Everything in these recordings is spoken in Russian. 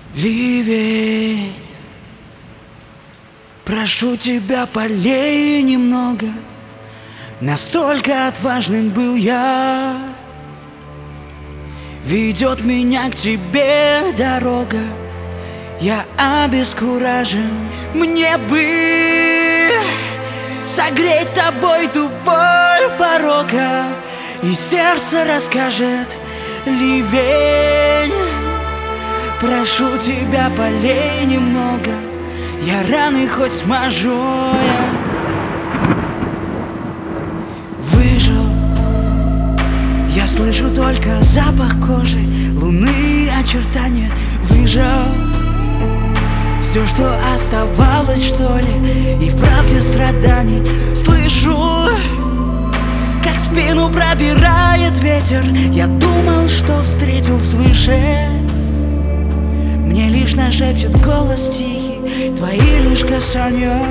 Ливень, прошу тебя, полей немного. Настолько отважным был я. Ведет меня к тебе дорога. Я обескуражен. Мне бы согреть тобой ту боль порога, и сердце расскажет: ливень, прошу тебя, полей немного. Я раны хоть смажу я. Выжил, я слышу только запах кожи, луны, очертания. Выжил, все, что оставалось, что ли, и в правде страданий. Слышу, как спину пробирает ветер. Я думал, что встретил свыше. Мне лишь нашепчет голос тихий твои лишь касания.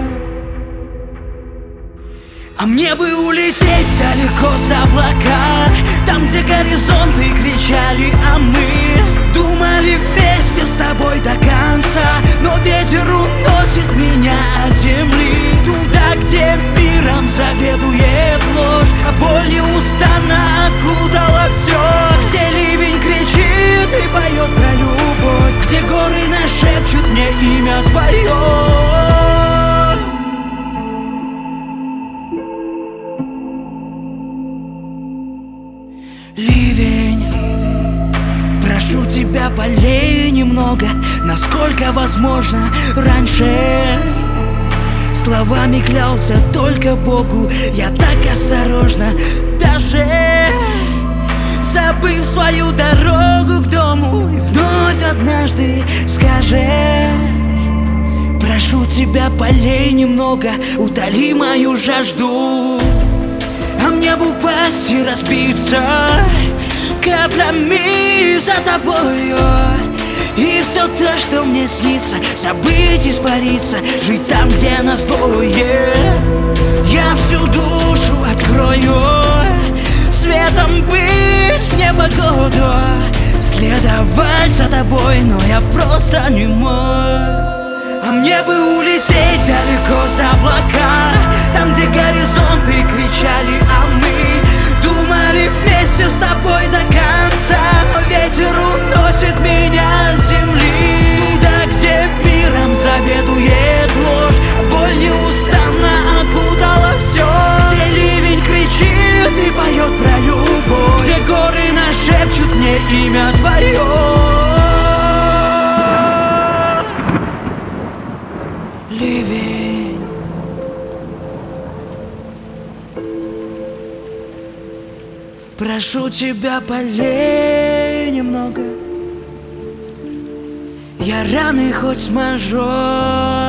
А мне бы улететь далеко за облака, там, где горизонты кричали, а мы думали вместе с тобой до конца. Но ветер уносит меня от земли, туда, где миром заведует ложь, а боль неустанно окутала все. Где ливень кричит и поет про любовь, где горы нашепчут мне имя твое. Ливень, прошу тебя, полей немного, насколько возможно раньше. Словами клялся только Богу, я так осторожно, даже забыв свою дорогу к дому. И вновь однажды скажи: прошу тебя, полей немного, утоли мою жажду. А мне бы упасть и разбиться каплями за тобою, и все то, что мне снится, забыть, испариться, жить там, где нас двое. Я всю душу открою, светом быть в непогоду, следовать за тобой, но я просто не мой. А мне бы улететь далеко за облака, там, где горизонты кричали, а мы думали вместе с тобой до конца. Но ветер уносит меня с земли, туда, где миром заведует ложь, боль неустанно окутала все. Где ливень кричит и поет про любовь, где горы нашепчут мне имя твое. Ливень, прошу тебя, полей немного. Я раны хоть смажу.